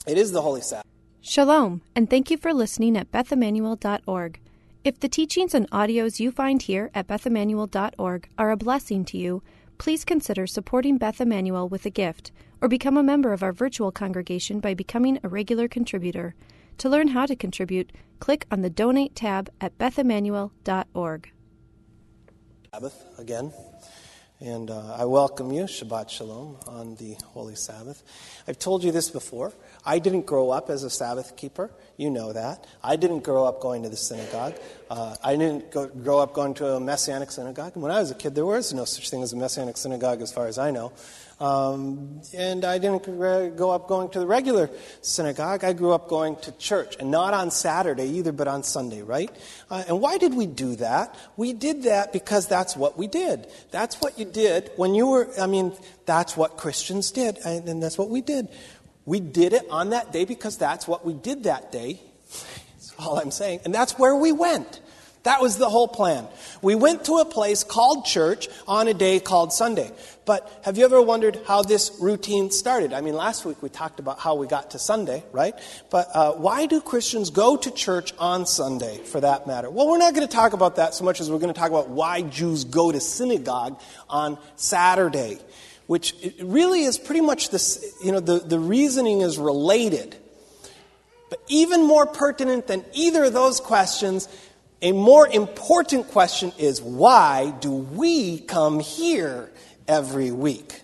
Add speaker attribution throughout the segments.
Speaker 1: It is the Holy Sabbath.
Speaker 2: Shalom, and thank you for listening at BethEmmanuel.org. If the teachings and audios you find here at BethEmmanuel.org are a blessing to you, please consider supporting Beth Emmanuel with a gift, or become a member of our virtual congregation by becoming a regular contributor. To learn how to contribute, click on the Donate tab at BethEmmanuel.org.
Speaker 1: Sabbath again. And I welcome you, Shabbat Shalom, on the Holy Sabbath. I've told you this before. I didn't grow up as a Sabbath keeper. You know that. I didn't grow up going to the synagogue. I didn't grow up going to a Messianic synagogue. And when I was a kid, there was no such thing as a Messianic synagogue as far as I know. And I didn't grow up going to the regular synagogue. I grew up going to church, and not on Saturday either, but on Sunday, right? And why did we do that? We did that because that's what we did. That's what you did when you were, that's what Christians did, and that's what we did. We did it on that day because that's what we did that day. That's all I'm saying. And that's where we went. That was the whole plan. We went to a place called church on a day called Sunday. But have you ever wondered how this routine started? Last week we talked about how we got to Sunday, right? But why do Christians go to church on Sunday, for that matter? Well, we're not going to talk about that so much as we're going to talk about why Jews go to synagogue on Saturday, which it really is pretty much this, the reasoning is related. But even more pertinent than either of those questions, a more important question is, why do we come here every week?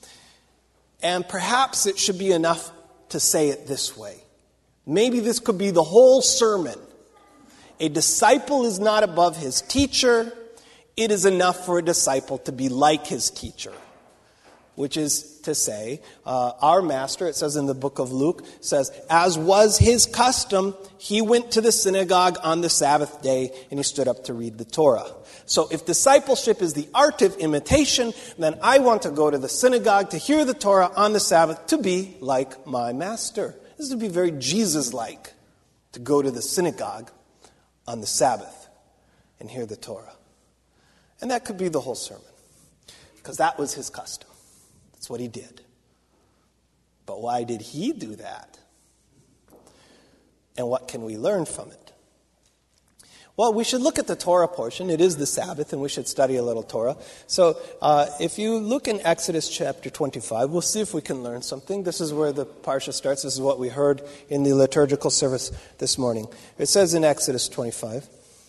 Speaker 1: And perhaps it should be enough to say it this way. Maybe this could be the whole sermon. A disciple is not above his teacher. It is enough for a disciple to be like his teacher. Which is to say, our master, it says in the book of Luke, says, as was his custom, he went to the synagogue on the Sabbath day and he stood up to read the Torah. So if discipleship is the art of imitation, then I want to go to the synagogue to hear the Torah on the Sabbath to be like my master. This would be very Jesus-like, to go to the synagogue on the Sabbath and hear the Torah. And that could be the whole sermon, because that was his custom. That's what he did. But why did he do that? And what can we learn from it? Well, we should look at the Torah portion. It is the Sabbath, and we should study a little Torah. So if you look in Exodus chapter 25, we'll see if we can learn something. This is where the parsha starts. This is what we heard in the liturgical service this morning. It says in Exodus 25,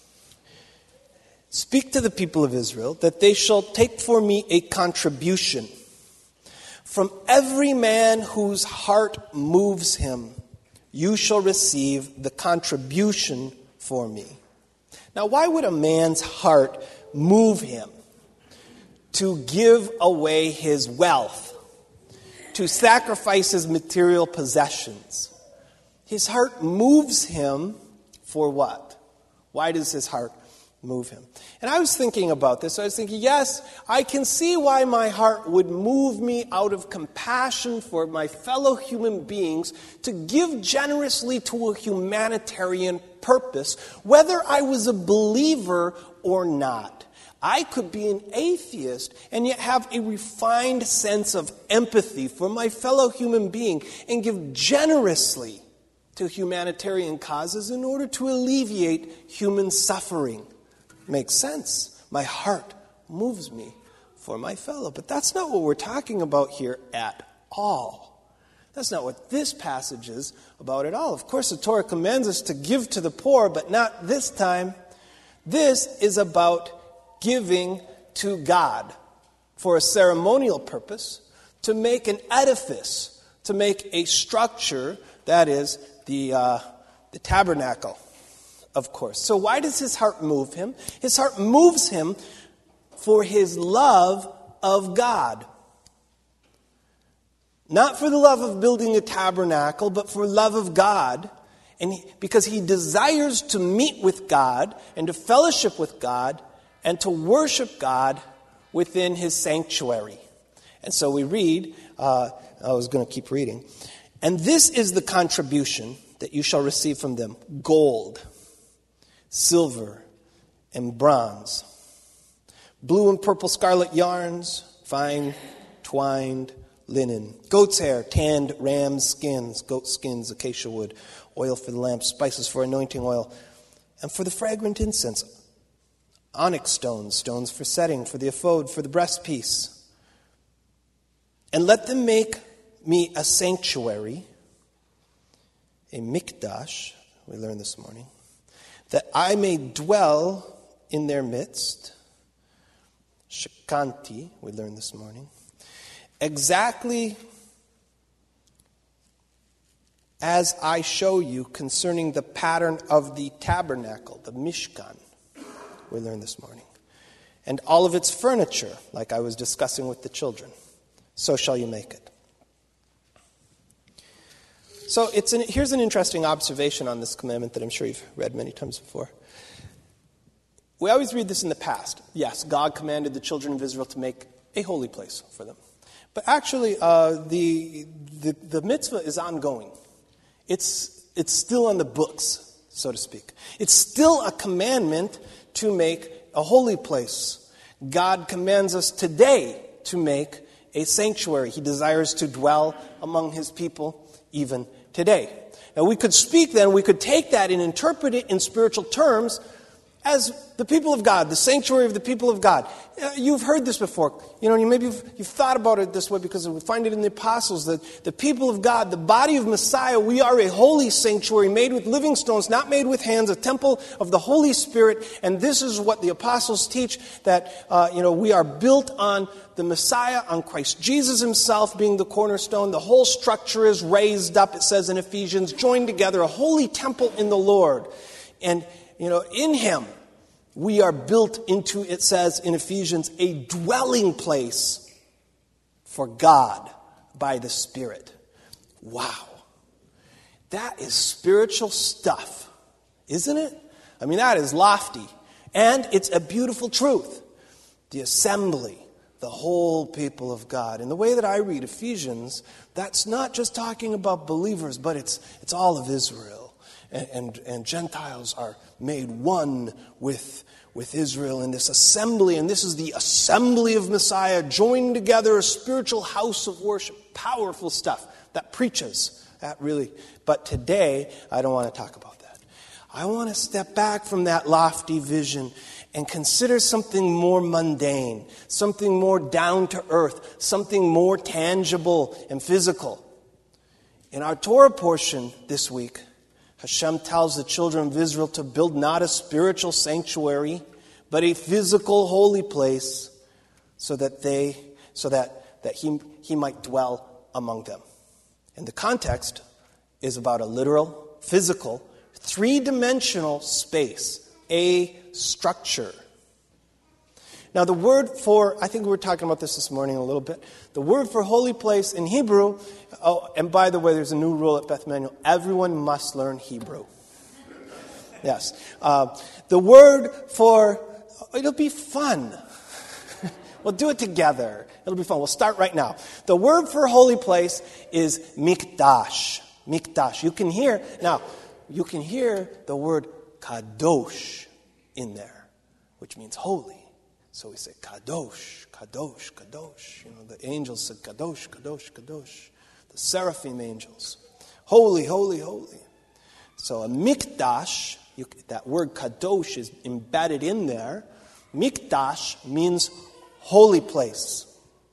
Speaker 1: "Speak to the people of Israel that they shall take for me a contribution from every man whose heart moves him. You shall receive the contribution for me." Now, why would a man's heart move him to give away his wealth, to sacrifice his material possessions? His heart moves him for what? Why does his heart move him? And I was thinking about this. I was thinking, yes, I can see why my heart would move me out of compassion for my fellow human beings to give generously to a humanitarian purpose, whether I was a believer or not. I could be an atheist and yet have a refined sense of empathy for my fellow human being and give generously to humanitarian causes in order to alleviate human suffering. Makes sense. My heart moves me for my fellow. But that's not what we're talking about here at all. That's not what this passage is about at all. Of course, the Torah commands us to give to the poor, but not this time. This is about giving to God for a ceremonial purpose, to make an edifice, to make a structure, that is the tabernacle. Of course. So why does his heart move him? His heart moves him for his love of God. Not for the love of building a tabernacle, but for love of God. And because he desires to meet with God and to fellowship with God and to worship God within his sanctuary. And so we read, I was going to keep reading. "And this is the contribution that you shall receive from them: gold, silver, and bronze, blue and purple scarlet yarns, fine twined linen, goat's hair, tanned ram's skins, goat skins, acacia wood, oil for the lamp, spices for anointing oil, and for the fragrant incense, onyx stones, stones for setting, for the ephod, for the breastpiece. And let them make me a sanctuary, a mikdash, we learned this morning, that I may dwell in their midst, shekanti, we learned this morning, exactly as I show you concerning the pattern of the tabernacle, the Mishkan, we learned this morning, and all of its furniture, like I was discussing with the children. So shall you make it. So here's an interesting observation on this commandment that I'm sure you've read many times before. We always read this in the past. Yes, God commanded the children of Israel to make a holy place for them. But actually, the mitzvah is ongoing. It's still on the books, so to speak. It's still a commandment to make a holy place. God commands us today to make a sanctuary. He desires to dwell among his people even today. Now we could take that and interpret it in spiritual terms as the people of God, the sanctuary of the people of God. You've heard this before. Maybe you've thought about it this way because we find it in the apostles that the people of God, the body of Messiah, we are a holy sanctuary made with living stones, not made with hands, a temple of the Holy Spirit. And this is what the apostles teach, that we are built on the Messiah, on Christ Jesus himself being the cornerstone. The whole structure is raised up, it says in Ephesians, joined together, a holy temple in the Lord. And in him, we are built into, it says in Ephesians, a dwelling place for God by the Spirit. Wow. That is spiritual stuff, isn't it? I mean, that is lofty. And it's a beautiful truth. The assembly, the whole people of God. And the way that I read Ephesians, that's not just talking about believers, but it's all of Israel. And Gentiles are made one with Israel in this assembly. And this is the assembly of Messiah, joined together, a spiritual house of worship. Powerful stuff that preaches that really. But today, I don't want to talk about that. I want to step back from that lofty vision and consider something more mundane, something more down to earth, something more tangible and physical. In our Torah portion this week, Hashem tells the children of Israel to build not a spiritual sanctuary, but a physical holy place, so that he might dwell among them. And the context is about a literal, physical, three-dimensional space, a structure. Now the word for, I think we were talking about this morning a little bit, the word for holy place in Hebrew, and by the way, there's a new rule at Beth Manuel, everyone must learn Hebrew. Yes. The word for, it'll be fun. We'll do it together. It'll be fun. We'll start right now. The word for holy place is mikdash. Mikdash. You can hear the word kadosh in there, which means holy. So we say, Kadosh, Kadosh, Kadosh. The angels said, Kadosh, Kadosh, Kadosh. The seraphim angels. Holy, holy, holy. So a mikdash, that word Kadosh is embedded in there. Mikdash means holy place.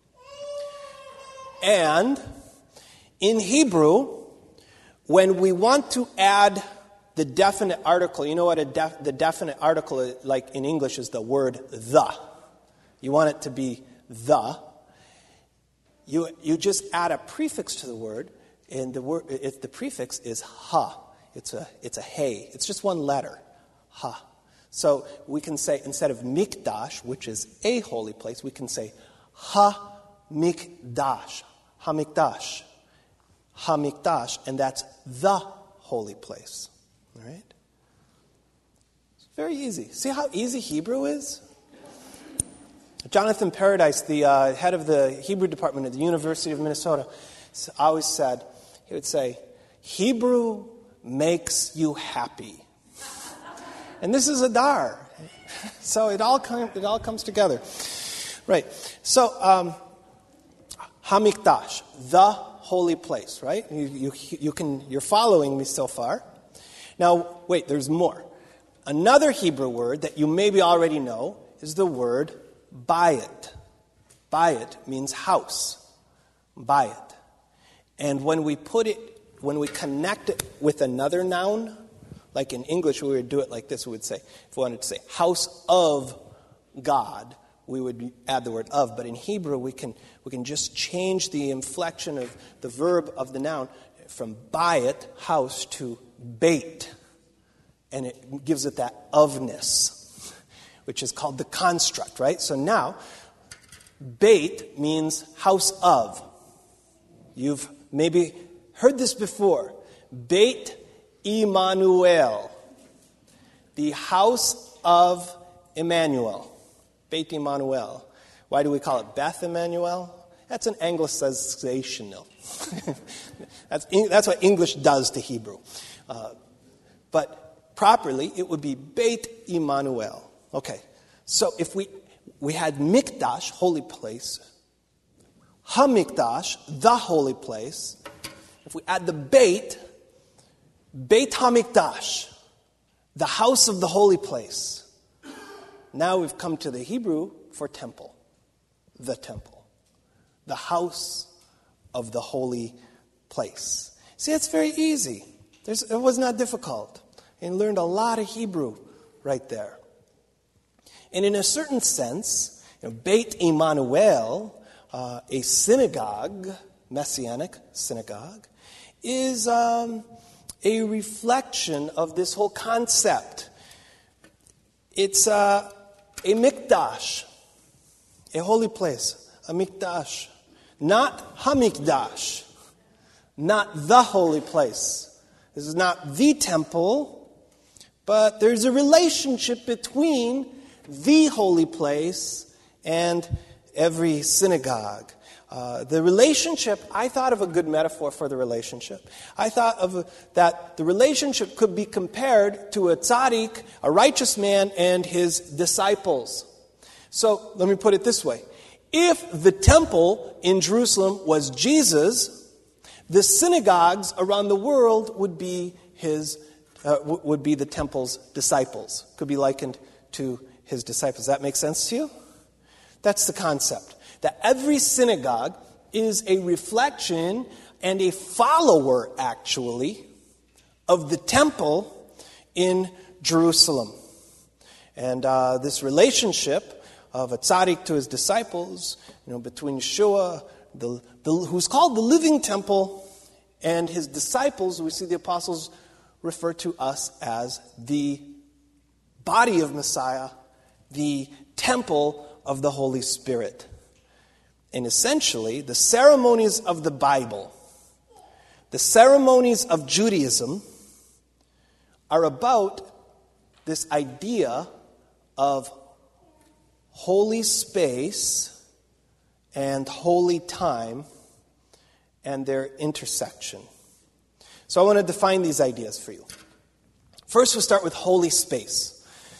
Speaker 1: And in Hebrew, when we want to add the definite article, you know what the definite article, like in English, is the word the. You want it to be the. You just add a prefix to the word, and the prefix is ha. It's a hey. It's just one letter, ha. So we can say, instead of mikdash, which is a holy place, we can say ha mikdash, ha mikdash, ha mikdash, and that's the holy place. All right? It's very easy. See how easy Hebrew is? Jonathan Paradise, the head of the Hebrew department at the University of Minnesota, always said, he would say, Hebrew makes you happy. And this is Adar. So it all comes together. Right. So, Hamikdash, the holy place, right? You're following me so far. Now, wait, there's more. Another Hebrew word that you maybe already know is the word bayit. Bayit means house. Bayit. And when we connect it with another noun, like in English we would do it like this, we would say, if we wanted to say house of God, we would add the word of. But in Hebrew we can just change the inflection of the verb of the noun from bayit, house, to beit. And it gives it that ofness, which is called the construct, right? So now, beit means house of. You've maybe heard this before. Beit Immanuel, the house of Emmanuel. Beit Immanuel. Why do we call it Beth Emmanuel? That's an anglicization. That's what English does to Hebrew. But properly, it would be Beit Immanuel. Okay, so if we had Mikdash, holy place, Hamikdash, the holy place. If we add the Beit Hamikdash, the house of the holy place. Now we've come to the Hebrew for temple, the house of the holy place. See, it's very easy. It was not difficult. And learned a lot of Hebrew right there. And in a certain sense, Beit Immanuel, a synagogue, messianic synagogue, is a reflection of this whole concept. It's a mikdash, a holy place, a mikdash. Not hamikdash, not the holy place. This is not the temple, but there's a relationship between the holy place and every synagogue. The relationship, I thought of a good metaphor for the relationship. I thought of that the relationship could be compared to a tzaddik, a righteous man, and his disciples. So let me put it this way. If the temple in Jerusalem was Jesus, the synagogues around the world would be the temple's disciples. Could be likened to his disciples. Does that make sense to you? That's the concept. That every synagogue is a reflection and a follower, actually, of the temple in Jerusalem. And this relationship of a tzaddik to his disciples, between Yeshua, who's called the living temple, and his disciples, we see the apostles refer to us as the body of Messiah, the temple of the Holy Spirit. And essentially, the ceremonies of the Bible, the ceremonies of Judaism, are about this idea of holy space and holy time and their intersection. So I want to define these ideas for you. First, we'll start with holy space.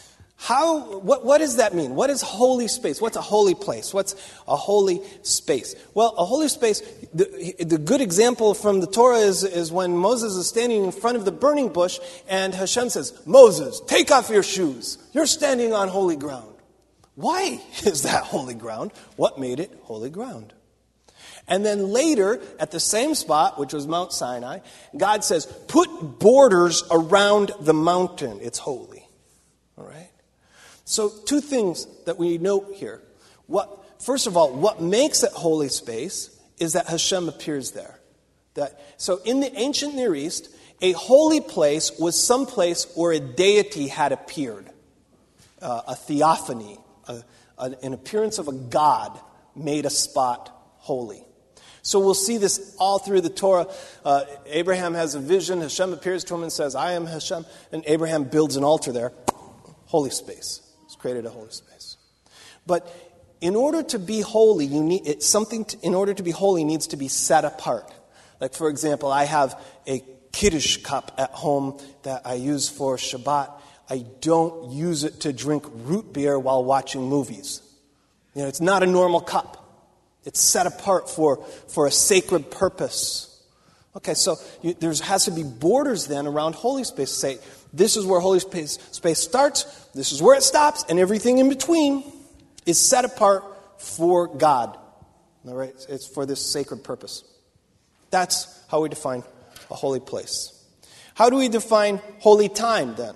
Speaker 1: What does that mean? What is holy space? What's a holy place? What's a holy space? Well, a holy space, the good example from the Torah is when Moses is standing in front of the burning bush and Hashem says, Moses, take off your shoes. You're standing on holy ground. Why is that holy ground? What made it holy ground? And then later, at the same spot, which was Mount Sinai, God says, put borders around the mountain. It's holy. All right? So two things that we note here. First of all, what makes it holy space is that Hashem appears there. So in the ancient Near East, a holy place was some place where a deity had appeared. A theophany, an appearance of a god made a spot holy. So we'll see this all through the Torah. Abraham has a vision. Hashem appears to him and says, I am Hashem. And Abraham builds an altar there. Holy space. It's created a holy space. But in order to be holy, in order to be holy needs to be set apart. Like, for example, I have a Kiddush cup at home that I use for Shabbat. I don't use it to drink root beer while watching movies. It's not a normal cup. It's set apart for a sacred purpose. Okay, so there has to be borders then around holy space. Say, this is where holy space starts, this is where it stops, and everything in between is set apart for God. All right? It's for this sacred purpose. That's how we define a holy place. How do we define holy time then?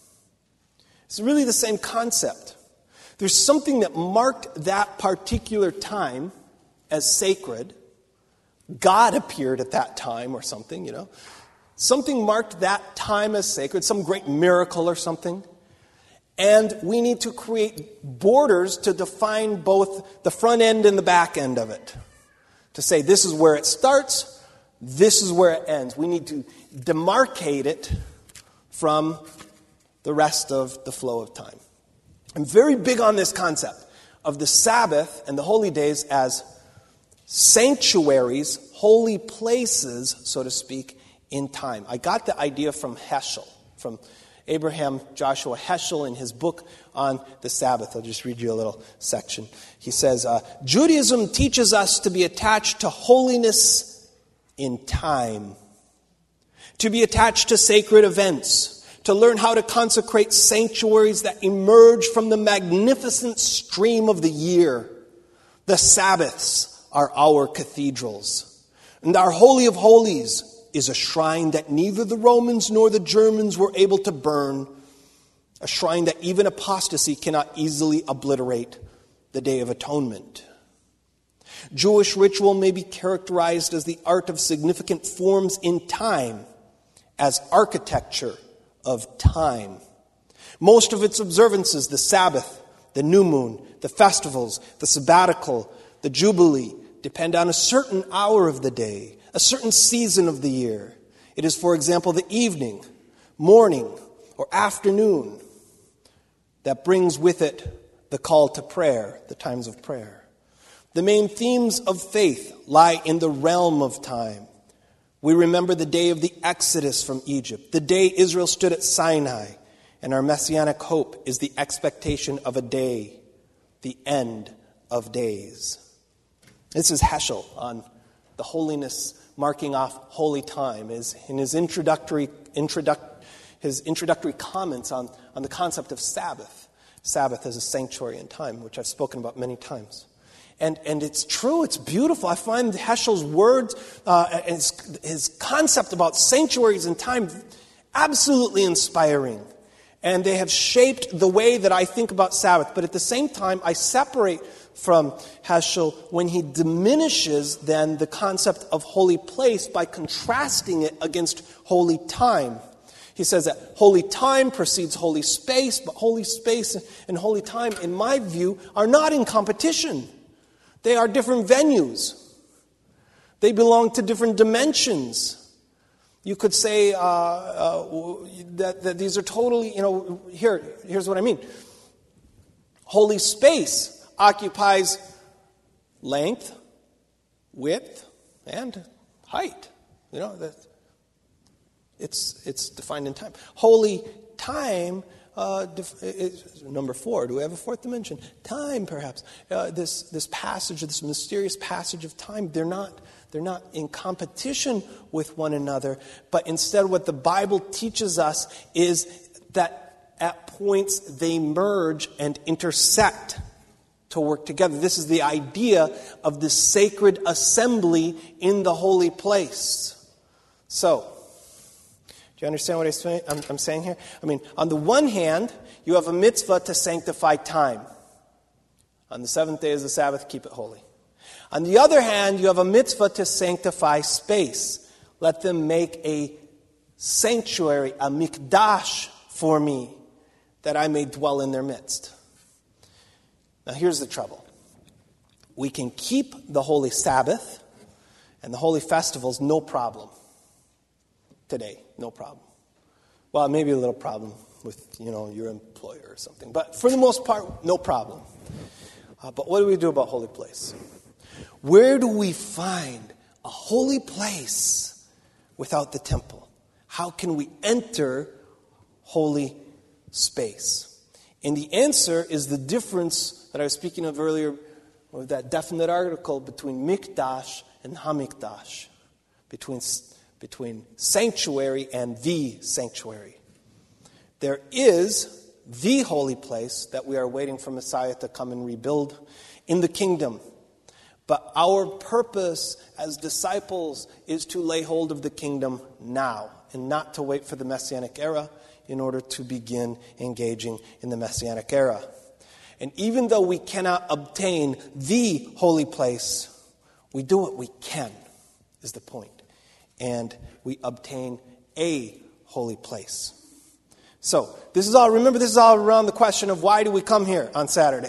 Speaker 1: It's really the same concept. There's something that marked that particular time as sacred. God appeared at that time or something, Something marked that time as sacred, some great miracle or something. And we need to create borders to define both the front end and the back end of it. To say this is where it starts, this is where it ends. We need to demarcate it from the rest of the flow of time. I'm very big on this concept of the Sabbath and the holy days as sanctuaries, holy places, so to speak, in time. I got the idea from Heschel, from Abraham Joshua Heschel in his book on the Sabbath. I'll just read you a little section. He says, Judaism teaches us to be attached to holiness in time, to be attached to sacred events, to learn how to consecrate sanctuaries that emerge from the magnificent stream of the year. The Sabbaths are our cathedrals, and our Holy of Holies is a shrine that neither the Romans nor the Germans were able to burn, a shrine that even apostasy cannot easily obliterate, the Day of Atonement. Jewish ritual may be characterized as the art of significant forms in time, as architecture of time. Most of its observances, the Sabbath, the new moon, the festivals, the sabbatical, the jubilee, depend on a certain hour of the day, a certain season of the year. It is, for example, the evening, morning, or afternoon that brings with it the call to prayer, the times of prayer. The main themes of faith lie in the realm of time. We remember the day of the Exodus from Egypt, the day Israel stood at Sinai, and our messianic hope is the expectation of a day, the end of days. This is Heschel on the holiness, marking off holy time, in his introductory comments on the concept of Sabbath. Sabbath as a sanctuary in time, which I've spoken about many times. And it's true, it's beautiful. I find Heschel's words, his concept about sanctuaries in time absolutely inspiring. And they have shaped the way that I think about Sabbath. But at the same time, I separate from Heschel when he diminishes then the concept of holy place by contrasting it against holy time. He says that holy time precedes holy space, but holy space and holy time, in my view, are not in competition. They are different venues. They belong to different dimensions. You could say that these are totally, here's what I mean. Holy space occupies length, width, and height. It's defined in time. Holy time, number 4. Do we have a fourth dimension? Time, perhaps. This passage, this mysterious passage of time, they're not in competition with one another, but instead what the Bible teaches us is that at points they merge and intersect to work together. This is the idea of the sacred assembly in the holy place. So, do you understand what I'm saying here? I mean, on the one hand, you have a mitzvah to sanctify time. On the seventh day is the Sabbath, keep it holy. On the other hand, you have a mitzvah to sanctify space. Let them make a sanctuary, a mikdash for me, that I may dwell in their midst. Now here's the trouble. We can keep the holy Sabbath and the holy festivals, no problem. Today, no problem. Well, maybe a little problem with, your employer or something. But for the most part, no problem. But what do we do about holy place? Where do we find a holy place without the temple? How can we enter holy space? And the answer is the difference that I was speaking of earlier with that definite article between Mikdash and Hamikdash, between sanctuary and the sanctuary. There is the holy place that we are waiting for Messiah to come and rebuild in the kingdom. But our purpose as disciples is to lay hold of the kingdom now and not to wait for the Messianic era in order to begin engaging in the Messianic era. And even though we cannot obtain the holy place, we do what we can, is the point. And we obtain a holy place. So, this is all around the question of why do we come here on Saturday?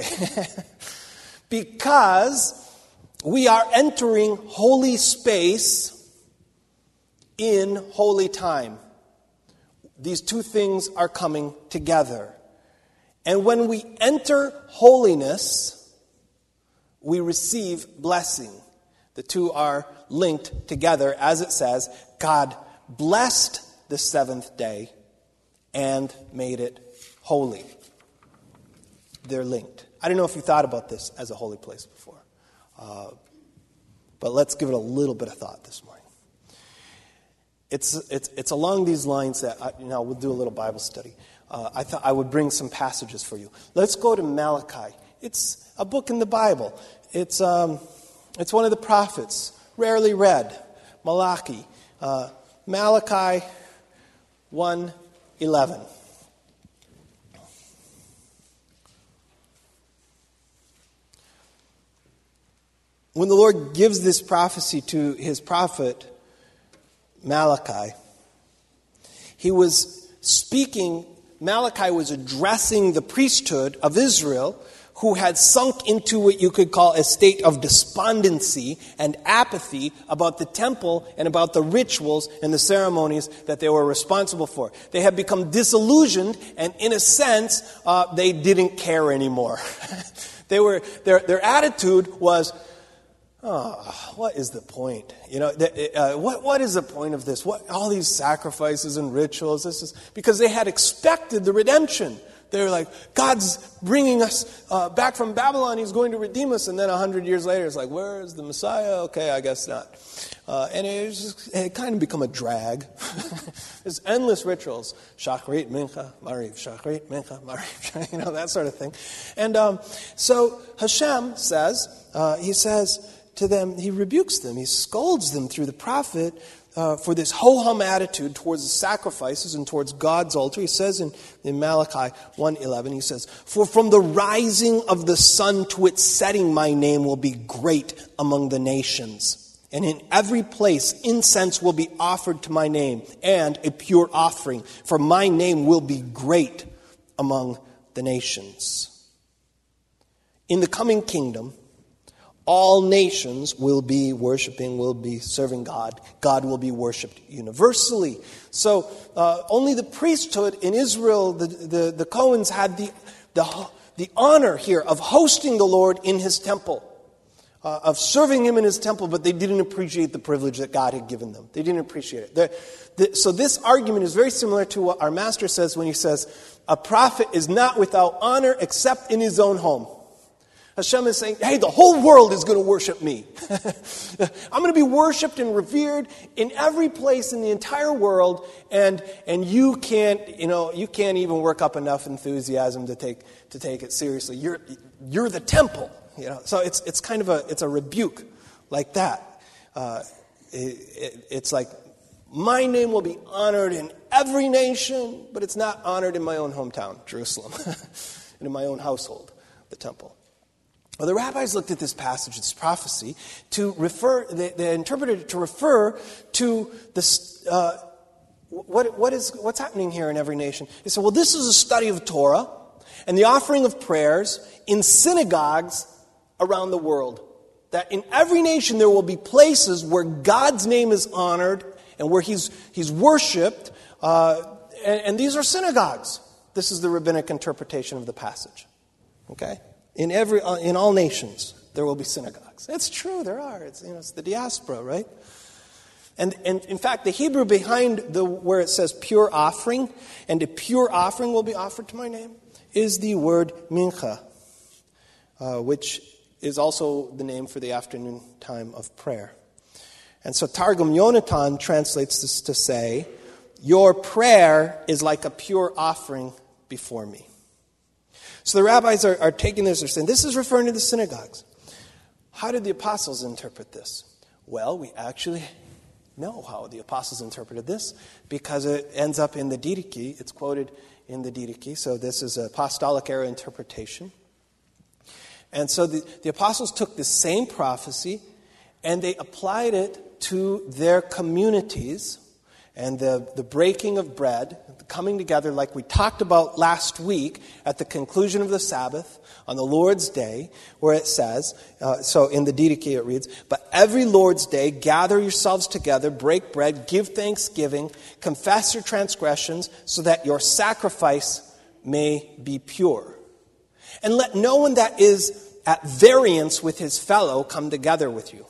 Speaker 1: Because we are entering holy space in holy time. These two things are coming together. And when we enter holiness, we receive blessing. The two are linked together. As it says, God blessed the seventh day and made it holy. They're linked. I don't know if you thought about this as a holy place before. But let's give it a little bit of thought this morning. It's along these lines that we'll do a little Bible study. I thought I would bring some passages for you. Let's go to Malachi. It's a book in the Bible. It's one of the prophets, rarely read. Malachi 1:11. When the Lord gives this prophecy to his prophet Malachi, he was speaking. Malachi was addressing the priesthood of Israel, who had sunk into what you could call a state of despondency and apathy about the temple and about the rituals and the ceremonies that they were responsible for. They had become disillusioned, and in a sense, they didn't care anymore. Their attitude was, what is the point? What is the point of this? What all these sacrifices and rituals? This is because they had expected the redemption. They were like, God's bringing us back from Babylon. He's going to redeem us. And then 100 years later, it's like, where is the Messiah? Okay, I guess not. And it kind of become a drag. There's endless rituals. Shachrit, Mincha, Mariv. Shachrit, Mincha, Mariv. That sort of thing. And so Hashem says, he says to them, he rebukes them. He scolds them through the prophet for this ho-hum attitude towards the sacrifices and towards God's altar. He says in Malachi 1:11, he says, "For from the rising of the sun to its setting, my name will be great among the nations. And in every place incense will be offered to my name, and a pure offering. For my name will be great among the nations." In the coming kingdom, all nations will be worshiping, will be serving God. God will be worshipped universally. So only the priesthood in Israel, the Cohens, had the honor here of hosting the Lord in his temple, of serving him in his temple, but they didn't appreciate the privilege that God had given them. They didn't appreciate it. So this argument is very similar to what our master says when he says, a prophet is not without honor except in his own home. Hashem is saying, hey, the whole world is going to worship me. I'm going to be worshipped and revered in every place in the entire world, and you can't even work up enough enthusiasm to take it seriously. You're the temple, So it's kind of a rebuke like that. It's like, my name will be honored in every nation, but it's not honored in my own hometown, Jerusalem, and in my own household, the temple. Well, the rabbis looked at this passage, this prophecy, to refer. They interpreted it to refer to this. What's happening here in every nation? They said, well, this is a study of Torah and the offering of prayers in synagogues around the world. That in every nation there will be places where God's name is honored and where He's worshipped, and these are synagogues. This is the rabbinic interpretation of the passage. Okay. In all nations, there will be synagogues. It's true, there are. It's the diaspora, right? And in fact, the Hebrew behind where it says pure offering, and a pure offering will be offered to my name, is the word mincha, which is also the name for the afternoon time of prayer. And so Targum Yonatan translates this to say, your prayer is like a pure offering before me. So the rabbis are taking this, they're saying, this is referring to the synagogues. How did the apostles interpret this? Well, we actually know how the apostles interpreted this because it ends up in the Didache. It's quoted in the Didache. So this is an apostolic era interpretation. And so the apostles took the same prophecy and they applied it to their communities and the breaking of bread, the coming together like we talked about last week at the conclusion of the Sabbath on the Lord's Day, where it says, so in the Didache it reads, but every Lord's Day gather yourselves together, break bread, give thanksgiving, confess your transgressions so that your sacrifice may be pure. And let no one that is at variance with his fellow come together with you.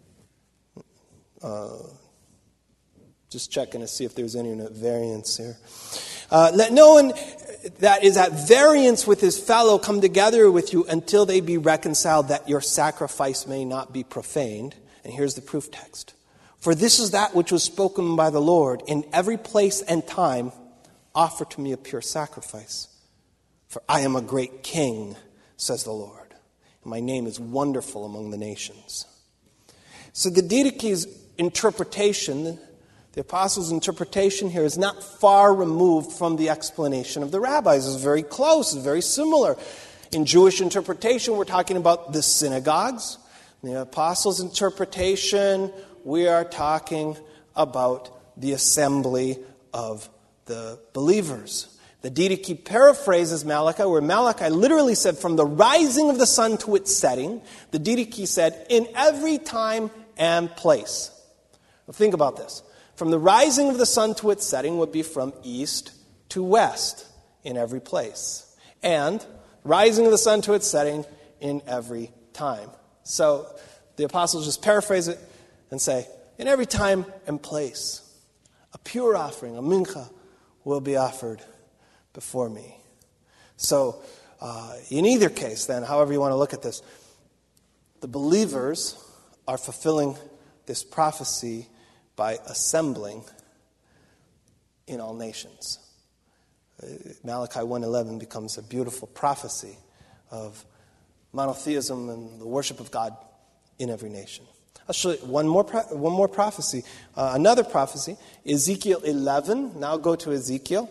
Speaker 1: Just checking to see if there's any variance here. Let no one that is at variance with his fellow come together with you until they be reconciled, that your sacrifice may not be profaned. And here's the proof text. For this is that which was spoken by the Lord. In every place and time, offer to me a pure sacrifice. For I am a great king, says the Lord. And my name is wonderful among the nations. So the Didache's interpretation, the apostles' interpretation here, is not far removed from the explanation of the rabbis. It's very close, it's very similar. In Jewish interpretation, we're talking about the synagogues. In the apostles' interpretation, we are talking about the assembly of the believers. The Didache paraphrases Malachi, where Malachi literally said, from the rising of the sun to its setting, the Didache said, in every time and place. Now think about this. From the rising of the sun to its setting would be from east to west in every place. And rising of the sun to its setting in every time. So the apostles just paraphrase it and say, in every time and place, a pure offering, a mincha, will be offered before me. So in either case, then, however you want to look at this, the believers are fulfilling this prophecy by assembling in all nations. Malachi 1:11 becomes a beautiful prophecy of monotheism and the worship of God in every nation. I'll show you one more prophecy. Another prophecy, Ezekiel 11. Now go to Ezekiel.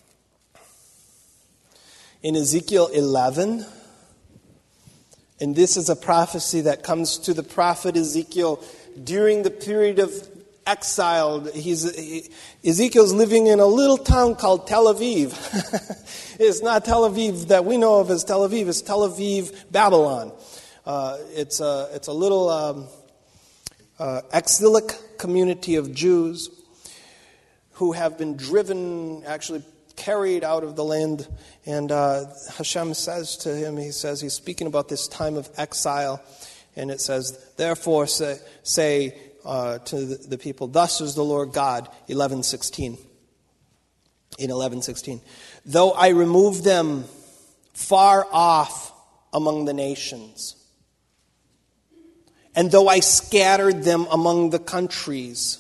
Speaker 1: In Ezekiel 11, and this is a prophecy that comes to the prophet Ezekiel during the period of exile. Ezekiel's living in a little town called Tel Aviv. It's not Tel Aviv that we know of as Tel Aviv. It's Tel Aviv, Babylon. It's a little exilic community of Jews who have been driven, actually carried out of the land. And Hashem says to him, he's speaking about this time of exile. And it says, therefore say to the people, thus says the Lord God, 11:16. In 11:16, though I remove them far off among the nations, and though I scattered them among the countries,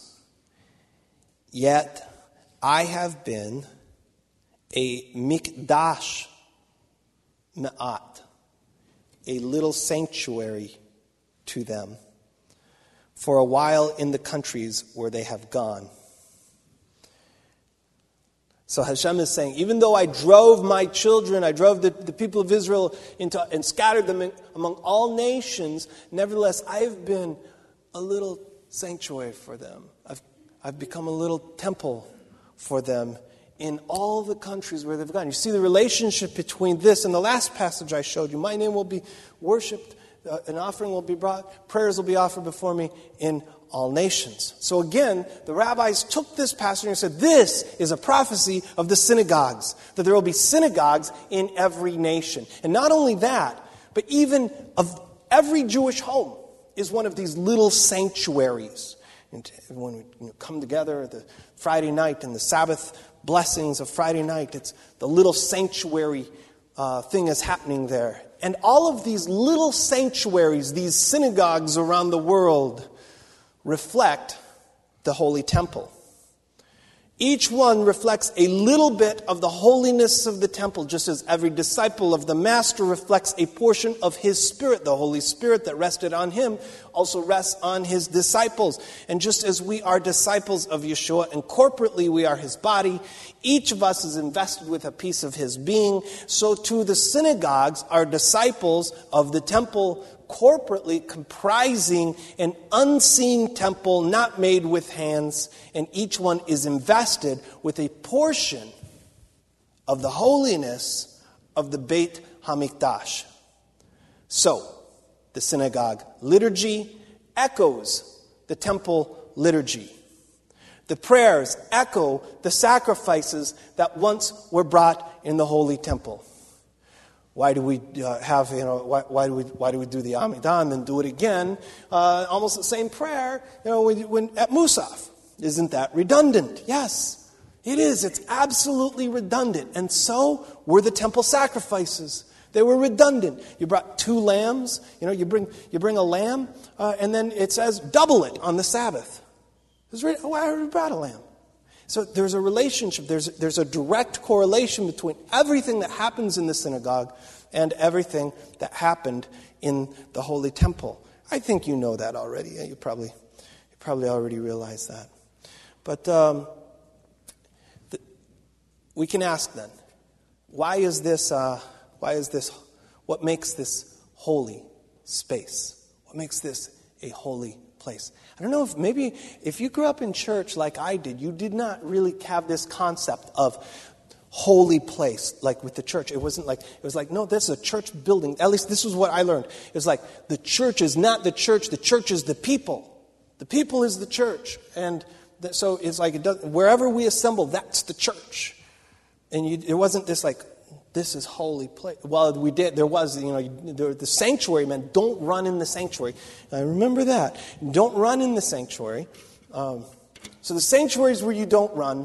Speaker 1: yet I have been a mikdash me'at, a little sanctuary to them, for a while in the countries where they have gone. So Hashem is saying, even though I drove my children, I drove the people of Israel into and scattered them among all nations, nevertheless, I've been a little sanctuary for them. I've become a little temple for them in all the countries where they've gone. You see the relationship between this and the last passage I showed you. My name will be worshipped, an offering will be brought, prayers will be offered before me in all nations. So again, the rabbis took this passage and said, this is a prophecy of the synagogues, that there will be synagogues in every nation. And not only that, but even of every Jewish home is one of these little sanctuaries. And everyone would come together the Friday night and the Sabbath blessings of Friday night. It's the little sanctuary thing is happening there. And all of these little sanctuaries, these synagogues around the world, reflect the Holy Temple. Each one reflects a little bit of the holiness of the temple, just as every disciple of the Master reflects a portion of his Spirit. The Holy Spirit that rested on him also rests on his disciples. And just as we are disciples of Yeshua, and corporately we are his body, each of us is invested with a piece of his being, so too the synagogues are disciples of the temple, corporately comprising an unseen temple not made with hands, and each one is invested with a portion of the holiness of the Beit HaMikdash. So, the synagogue liturgy echoes the temple liturgy. The prayers echo the sacrifices that once were brought in the holy temple. Why do we why do we do the Amidah and then do it again? Almost the same prayer, when at Musaf. Isn't that redundant? Yes, it is. It's absolutely redundant. And so were the temple sacrifices. They were redundant. You brought 2 lambs. You bring a lamb, and then it says double it on the Sabbath. Why we brought a lamb? So there's a relationship, there's a direct correlation between everything that happens in the synagogue and everything that happened in the Holy Temple. I think you know that already. You probably already realize that. But we can ask then, what makes this holy space? What makes this a holy place? I don't know if you grew up in church like I did, you did not really have this concept of holy place like with the church. It was like, no, this is a church building. At least this was what I learned. It was like the church is not the church is the people. The people is the church. And so it's like wherever we assemble, that's the church. And it wasn't this like, this is holy place. Well, we did. There was, the sanctuary meant don't run in the sanctuary. I remember that. Don't run in the sanctuary. So the sanctuary is where you don't run.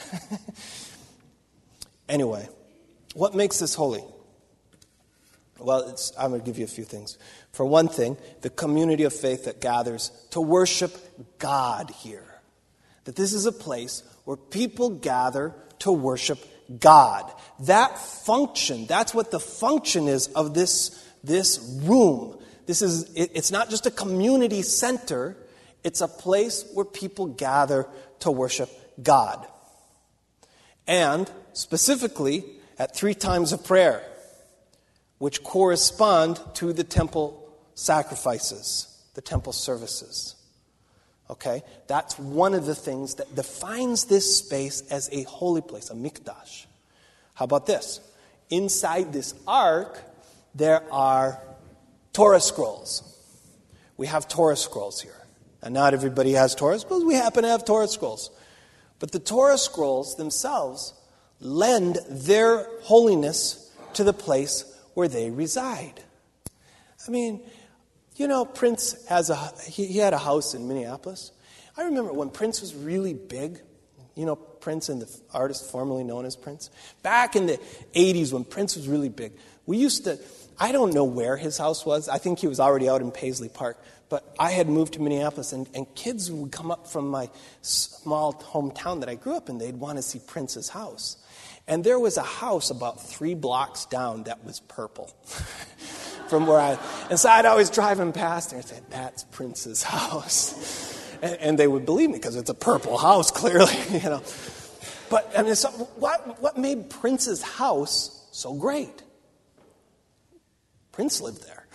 Speaker 1: Anyway, what makes this holy? Well, I'm going to give you a few things. For one thing, the community of faith that gathers to worship God here. That this is a place where people gather to worship God. That function, that's what the function is of this room. It's not just a community center, it's a place where people gather to worship God. And specifically at 3 times of prayer, which correspond to the temple sacrifices, the temple services. Okay? That's one of the things that defines this space as a holy place, a mikdash. How about this? Inside this ark, there are Torah scrolls. We have Torah scrolls here. And not everybody has Torah scrolls. We happen to have Torah scrolls. But the Torah scrolls themselves lend their holiness to the place where they reside. I mean, Prince he had a house in Minneapolis. I remember when Prince was really big. Prince and the artist formerly known as Prince. Back in the 80s when Prince was really big, I don't know where his house was. I think he was already out in Paisley Park. But I had moved to Minneapolis, and kids would come up from my small hometown that I grew up in. They'd want to see Prince's house. And there was a house about 3 blocks down that was purple. From where and so I'd always drive him past and I'd say, that's Prince's house. And they would believe me because it's a purple house, clearly, But so what made Prince's house so great? Prince lived there,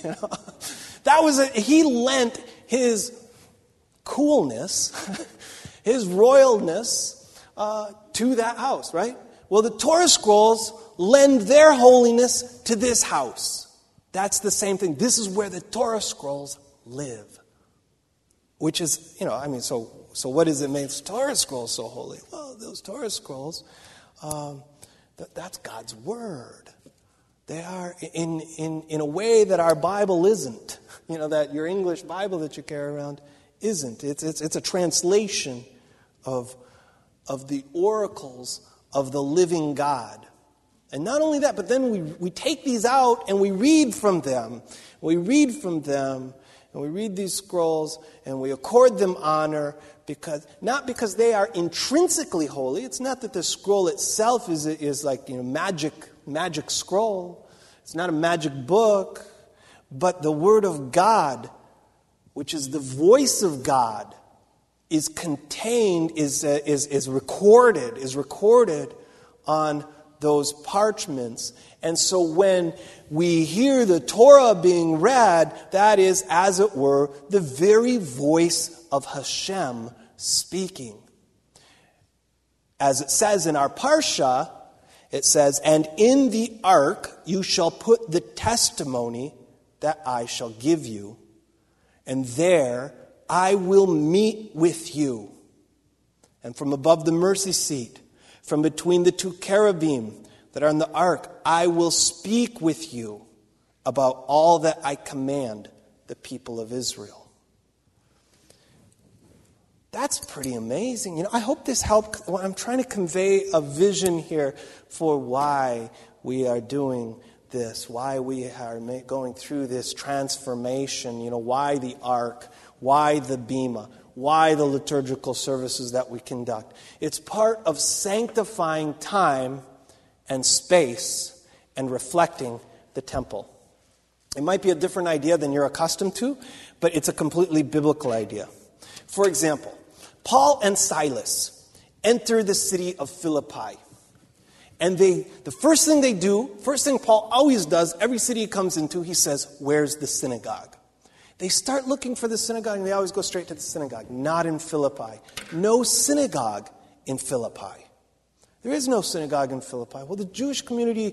Speaker 1: he lent his coolness, his royalness to that house, right? Well, the Torah scrolls lend their holiness to this house. That's the same thing. This is where the Torah scrolls live. Which is, so what does it make Torah scrolls so holy? Well, those Torah scrolls, that's God's Word. They are in a way that our Bible isn't. That your English Bible that you carry around isn't. It's a translation of the oracles of the living God. And not only that, but then we take these out and we read from them. We read from them, and we read these scrolls, and we accord them honor, not because they are intrinsically holy. It's not that the scroll itself is like, magic scroll. It's not a magic book, but the Word of God, which is the voice of God, is contained, is recorded on those parchments. And so when we hear the Torah being read, that is, as it were, the very voice of Hashem speaking. As it says in our Parsha, it says, "And in the ark you shall put the testimony that I shall give you, and there I will meet with you. And from above the mercy seat, from between the two cherubim that are in the ark, I will speak with you about all that I command the people of Israel." That's pretty amazing. I hope this helped. I'm trying to convey a vision here for why we are doing this, why we are going through this transformation, why the ark, why the bema, why the liturgical services that we conduct. It's part of sanctifying time and space and reflecting the temple. It might be a different idea than you're accustomed to, but it's a completely biblical idea. For example, Paul and Silas enter the city of Philippi. And the first thing Paul always does, every city he comes into, he says, "Where's the synagogue?" They start looking for the synagogue, and they always go straight to the synagogue. Not in Philippi. No synagogue in Philippi. There is no synagogue in Philippi. Well, the Jewish community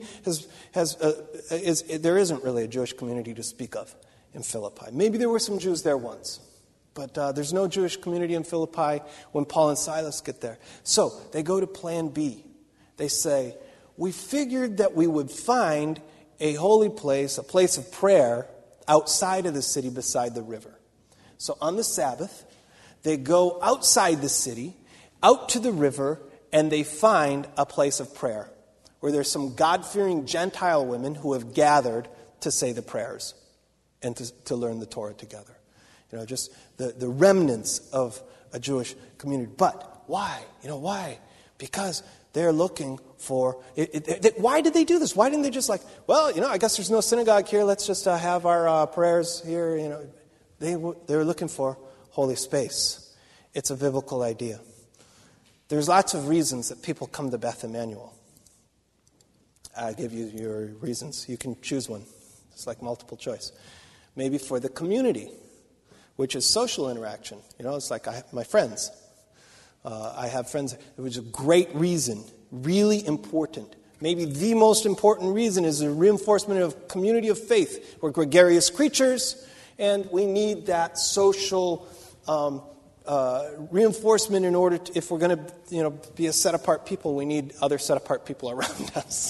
Speaker 1: there isn't really a Jewish community to speak of in Philippi. Maybe there were some Jews there once, but there's no Jewish community in Philippi when Paul and Silas get there. So they go to plan B. They say, "We figured that we would find a holy place, a place of prayer, outside of the city beside the river." So on the Sabbath, they go outside the city, out to the river, and they find a place of prayer where there's some God-fearing Gentile women who have gathered to say the prayers and to learn the Torah together. Just the remnants of a Jewish community. But why? Why? Because they're looking for... why did they do this? Why didn't they just I guess there's no synagogue here. Let's just have our prayers here. They were looking for holy space. It's a biblical idea. There's lots of reasons that people come to Beth Emmanuel. I give you your reasons. You can choose one. It's like multiple choice. Maybe for the community, which is social interaction. It's like I have my friends. I have friends. It was a great reason, really important. Maybe the most important reason is the reinforcement of community of faith. We're gregarious creatures, and we need that social reinforcement in order to, if we're going to, be a set-apart people, we need other set-apart people around us.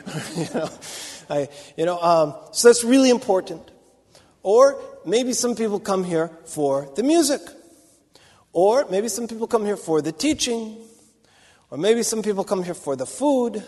Speaker 1: So that's really important. Or maybe some people come here for the music. Or maybe some people come here for the teaching. Or maybe some people come here for the food.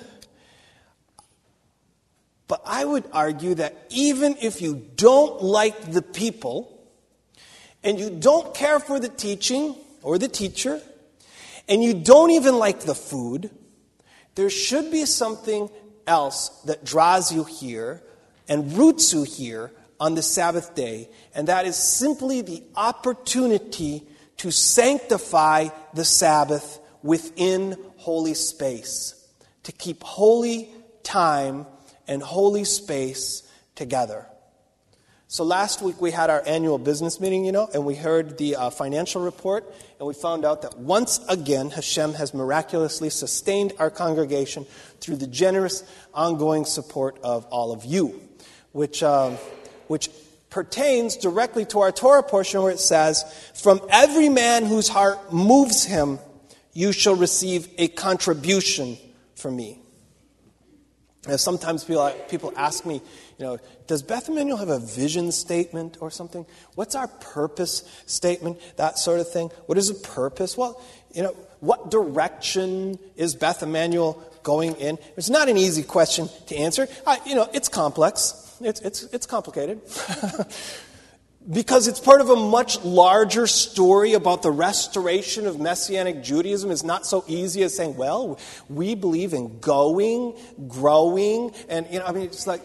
Speaker 1: But I would argue that even if you don't like the people, and you don't care for the teaching or the teacher, and you don't even like the food, there should be something else that draws you here and roots you here on the Sabbath day, and that is simply the opportunity to sanctify the Sabbath within holy space, to keep holy time and holy space together. So last week we had our annual business meeting, and we heard the financial report, and we found out that once again Hashem has miraculously sustained our congregation through the generous, ongoing support of all of you, which pertains directly to our Torah portion where it says, "From every man whose heart moves him, you shall receive a contribution from me." And sometimes people ask me, does Beth Emmanuel have a vision statement or something? What's our purpose statement? That sort of thing. What is a purpose? Well, what direction is Beth Emmanuel going in? It's not an easy question to answer. It's complex. It's complicated. Because it's part of a much larger story about the restoration of Messianic Judaism. It's not so easy as saying, well, we believe in going, growing, and, it's like,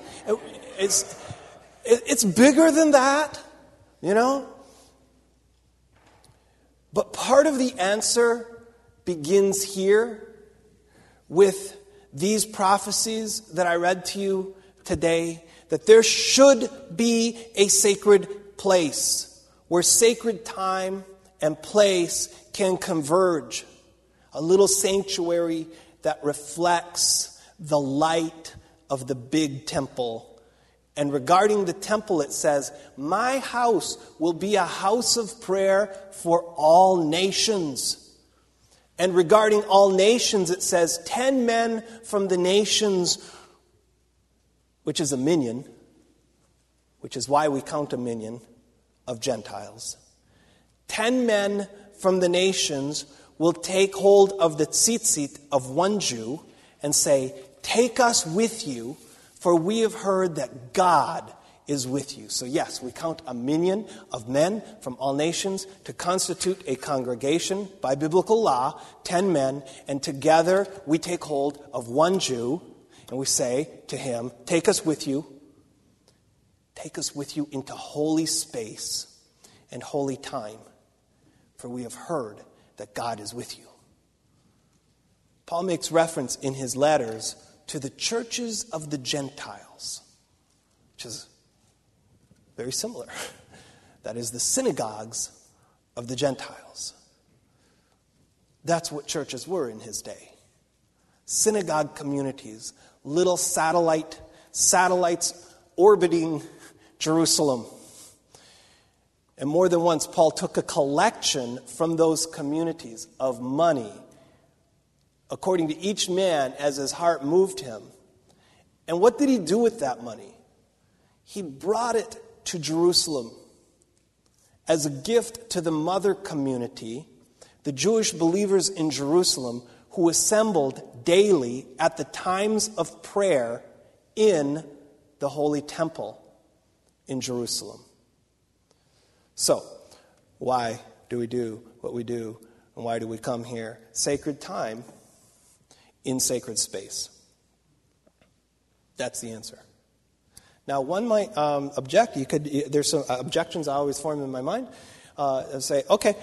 Speaker 1: it's bigger than that, But part of the answer begins here with these prophecies that I read to you today, that there should be a sacred place where sacred time and place can converge. A little sanctuary that reflects the light of the big temple. And regarding the temple, it says, my house will be a house of prayer for all nations. And regarding all nations, it says, 10 men from the nations, which is a minion, which is why we count a minion of Gentiles. 10 men from the nations will take hold of the tzitzit of one Jew and say, take us with you, for we have heard that God is with you. So yes, we count a minion of men from all nations to constitute a congregation by biblical law, 10 men, and together we take hold of one Jew and we say to him, take us with you. Take us with you into holy space and holy time, for we have heard that God is with you. Paul makes reference in his letters to the churches of the Gentiles, which is very similar. That is the synagogues of the Gentiles. That's what churches were in his day. Synagogue communities, little satellites orbiting Jerusalem. And more than once, Paul took a collection from those communities of money, according to each man as his heart moved him. And what did he do with that money? He brought it to Jerusalem as a gift to the mother community, the Jewish believers in Jerusalem, who assembled daily at the times of prayer in the Holy Temple in Jerusalem. So, why do we do what we do, and why do we come here? Sacred time in sacred space. That's the answer. Now, one might object. There's some objections I always form in my mind. And say, okay,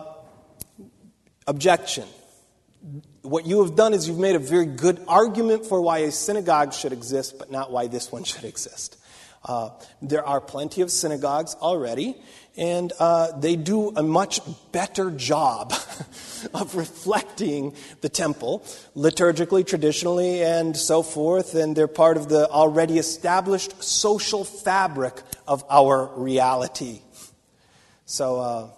Speaker 1: objection. What you have done is you've made a very good argument for why a synagogue should exist, but not why this one should exist. There are plenty of synagogues already, and they do a much better job of reflecting the temple, liturgically, traditionally, and so forth, and they're part of the already established social fabric of our reality. So,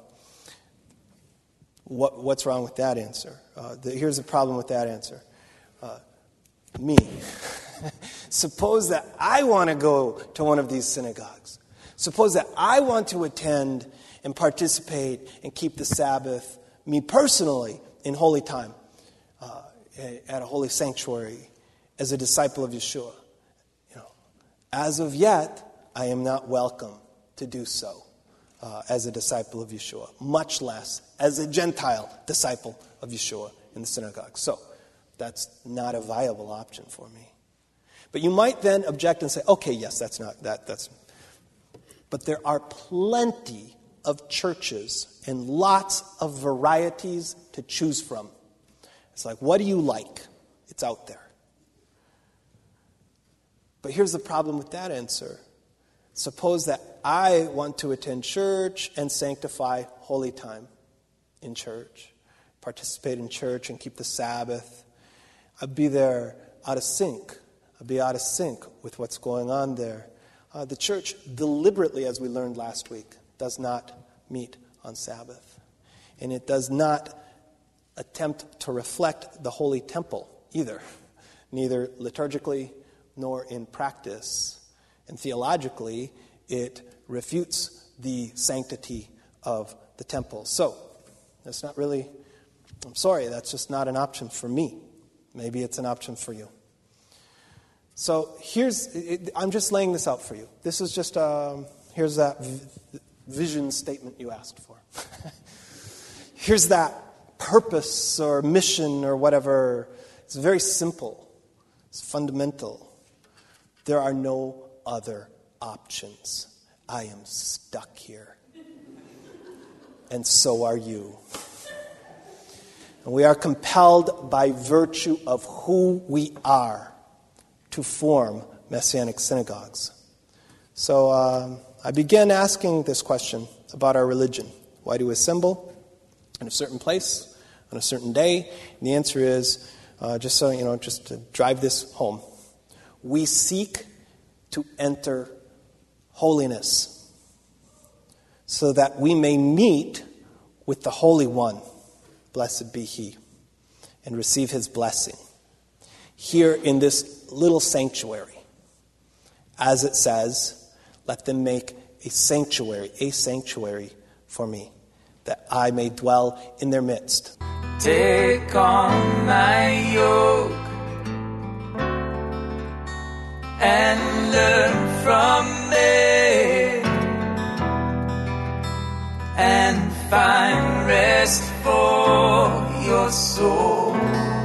Speaker 1: what's wrong with that answer? Here's the problem with that answer. Me. Suppose that I want to go to one of these synagogues. Suppose that I want to attend and participate and keep the Sabbath, me personally, in holy time, at a holy sanctuary, as a disciple of Yeshua. As of yet, I am not welcome to do so as a disciple of Yeshua, much less as a Gentile disciple of Yeshua in the synagogue. So, that's not a viable option for me. But you might then object and say, okay, yes, that's not that. But there are plenty of churches and lots of varieties to choose from. It's like, what do you like? It's out there. But here's the problem with that answer. Suppose that I want to attend church and sanctify holy time in church, participate in church and keep the Sabbath. I'd be there out of sync. I'd be out of sync with what's going on there. The church deliberately, as we learned last week, does not meet on Sabbath. And it does not attempt to reflect the holy temple either, neither liturgically nor in practice. And theologically, it refutes the sanctity of the temple. So, that's not really I'm sorry, that's just not an option for me. Maybe it's an option for you. So I'm just laying this out for you. This is just, here's that vision statement you asked for. Here's that purpose or mission or whatever. It's very simple. It's fundamental. There are no other options. I am stuck here. And so are you. And we are compelled by virtue of who we are to form Messianic synagogues. So I began asking this question about our religion. Why do we assemble in a certain place on a certain day? And the answer is, just to drive this home, we seek to enter holiness so that we may meet with the Holy One, blessed be He, and receive His blessing here in this little sanctuary. As it says, let them make a sanctuary for me, that I may dwell in their midst.
Speaker 3: Take on my yoke and learn from me, and find rest for your soul.